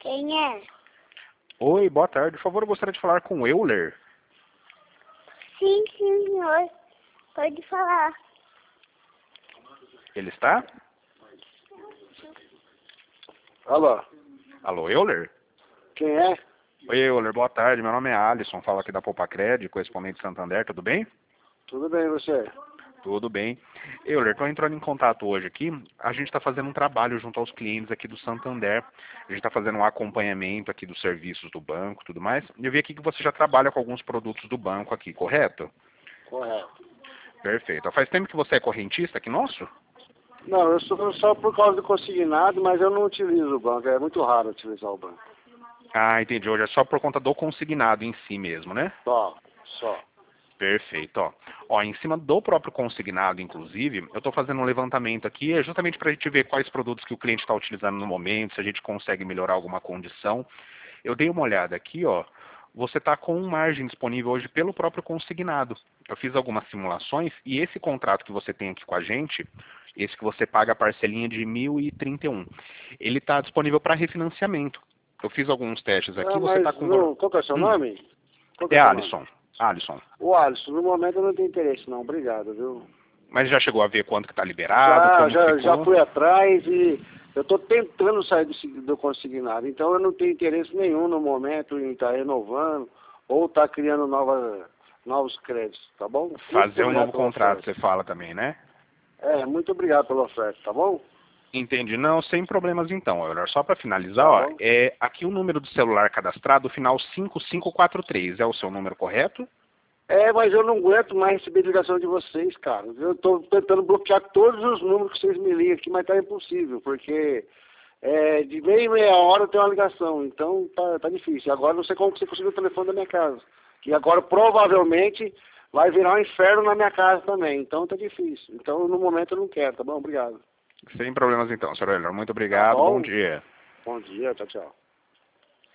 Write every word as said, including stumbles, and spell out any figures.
Quem é? Oi, boa tarde. Por favor, eu gostaria de falar com o Euler. Sim, sim, senhor. Pode falar. Ele está? Alô, Alô, Euler? quem é? Oi, Euler, boa tarde. Meu nome é Alisson, falo aqui da Poupa-Crédito, correspondente Santander, tudo bem? Tudo bem, você? Tudo bem. Euler, estou entrando em contato hoje aqui. A gente está fazendo um trabalho junto aos clientes aqui do Santander. A gente está fazendo um acompanhamento aqui dos serviços do banco e tudo mais. Eu vi aqui que você já trabalha com alguns produtos do banco aqui, correto? Correto. Perfeito. Faz tempo que você é correntista aqui nosso? Não, eu sou só por causa do consignado, mas eu não utilizo o banco. É muito raro utilizar o banco. Ah, entendi. Hoje é só por conta do consignado em si mesmo, né? Só, só. Perfeito, ó. Ó, em cima do próprio consignado, inclusive, eu estou fazendo um levantamento aqui, é justamente para a gente ver quais produtos que o cliente está utilizando no momento, se a gente consegue melhorar alguma condição. Eu dei uma olhada aqui, ó. Você está com margem disponível hoje pelo próprio consignado. Eu fiz algumas simulações e esse contrato que você tem aqui com a gente, esse que você paga a parcelinha de mil e trinta e um, ele está disponível para refinanciamento. Eu fiz alguns testes aqui, Ah, você mas está com... no, qual que é o seu Hum, nome? Qual que é é o seu nome? Alisson. Alisson. O Alisson, no momento eu não tenho interesse não, obrigado, viu? Mas já chegou a ver quanto que está liberado, Já, como já, ficou? já fui atrás e eu estou tentando sair do, sig- do consignado, então eu não tenho interesse nenhum no momento em estar renovando ou estar criando nova, novos créditos, tá bom? Muito Fazer um obrigado novo pela contrato, oferta. você fala também, né? É, muito obrigado pela oferta, tá bom? Entendi. Não, sem problemas então, Euler. Só para finalizar, Tá ó, bom. é aqui o número do celular cadastrado, final cinco cinco quatro três, é o seu número correto? É, mas eu não aguento mais receber ligação de vocês, cara. Eu estou tentando bloquear todos os números que vocês me ligam aqui, mas tá impossível, porque é, de meia em meia hora eu tenho uma ligação, então tá, tá difícil. Agora não sei como que você conseguiu o telefone da minha casa. Que agora provavelmente vai virar um inferno na minha casa também, então tá difícil. Então no momento eu não quero, tá bom? Obrigado. Sem problemas então, senhor Euler. Muito Tá obrigado, bom bom? dia. Bom dia, tchau, tchau.